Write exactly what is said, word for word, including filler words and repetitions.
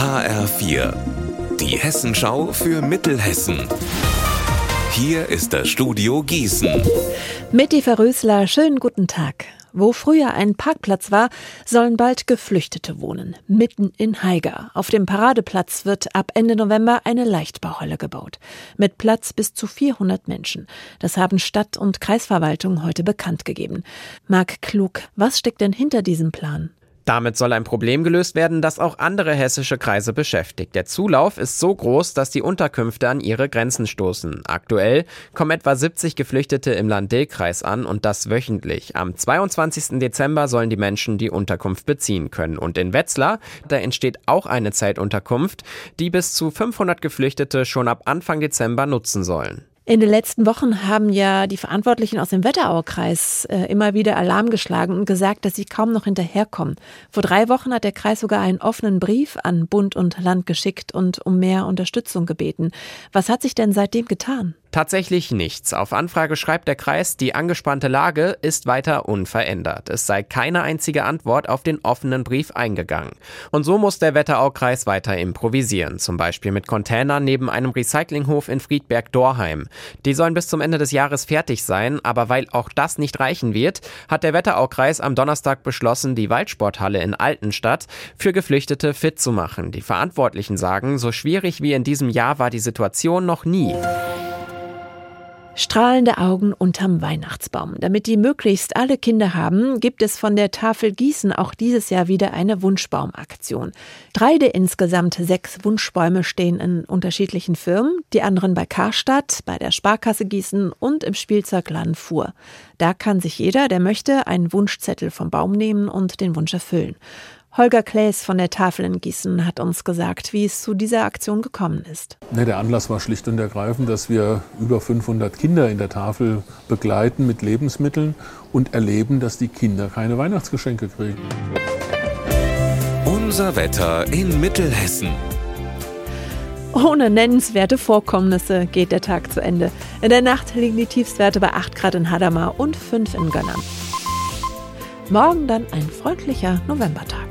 H R vier, die Hessenschau für Mittelhessen. Hier ist das Studio Gießen. Mit Eva Rösler, schönen guten Tag. Wo früher ein Parkplatz war, sollen bald Geflüchtete wohnen, mitten in Haiger. Auf dem Paradeplatz wird ab Ende November eine Leichtbauhalle gebaut. Mit Platz bis zu vierhundert Menschen. Das haben Stadt- und Kreisverwaltung heute bekannt gegeben. Marc Klug, was steckt denn hinter diesem Plan? Damit soll ein Problem gelöst werden, das auch andere hessische Kreise beschäftigt. Der Zulauf ist so groß, dass die Unterkünfte an ihre Grenzen stoßen. Aktuell kommen etwa siebzig Geflüchtete im Lahn-Dill-Kreis an und das wöchentlich. Am zweiundzwanzigsten Dezember sollen die Menschen die Unterkunft beziehen können. Und in Wetzlar, da entsteht auch eine Zeitunterkunft, die bis zu fünfhundert Geflüchtete schon ab Anfang Dezember nutzen sollen. In den letzten Wochen haben ja die Verantwortlichen aus dem Wetteraukreis äh, immer wieder Alarm geschlagen und gesagt, dass sie kaum noch hinterherkommen. Vor drei Wochen hat der Kreis sogar einen offenen Brief an Bund und Land geschickt und um mehr Unterstützung gebeten. Was hat sich denn seitdem getan? Tatsächlich nichts. Auf Anfrage schreibt der Kreis, die angespannte Lage ist weiter unverändert. Es sei keine einzige Antwort auf den offenen Brief eingegangen. Und so muss der Wetteraukreis weiter improvisieren. Zum Beispiel mit Containern neben einem Recyclinghof in Friedberg-Dorheim. Die sollen bis zum Ende des Jahres fertig sein, aber weil auch das nicht reichen wird, hat der Wetteraukreis am Donnerstag beschlossen, die Waldsporthalle in Altenstadt für Geflüchtete fit zu machen. Die Verantwortlichen sagen, so schwierig wie in diesem Jahr war die Situation noch nie. Strahlende Augen unterm Weihnachtsbaum. Damit die möglichst alle Kinder haben, gibt es von der Tafel Gießen auch dieses Jahr wieder eine Wunschbaumaktion. Drei der insgesamt sechs Wunschbäume stehen in unterschiedlichen Firmen, die anderen bei Karstadt, bei der Sparkasse Gießen und im Spielzeugladen Fuhr. Da kann sich jeder, der möchte, einen Wunschzettel vom Baum nehmen und den Wunsch erfüllen. Holger Klaes von der Tafel in Gießen hat uns gesagt, wie es zu dieser Aktion gekommen ist. Ne, der Anlass war schlicht und ergreifend, dass wir über fünfhundert Kinder in der Tafel begleiten mit Lebensmitteln und erleben, dass die Kinder keine Weihnachtsgeschenke kriegen. Unser Wetter in Mittelhessen. Ohne nennenswerte Vorkommnisse geht der Tag zu Ende. In der Nacht liegen die Tiefstwerte bei acht Grad in Hadamar und fünf in Gönnern. Morgen dann ein freundlicher Novembertag.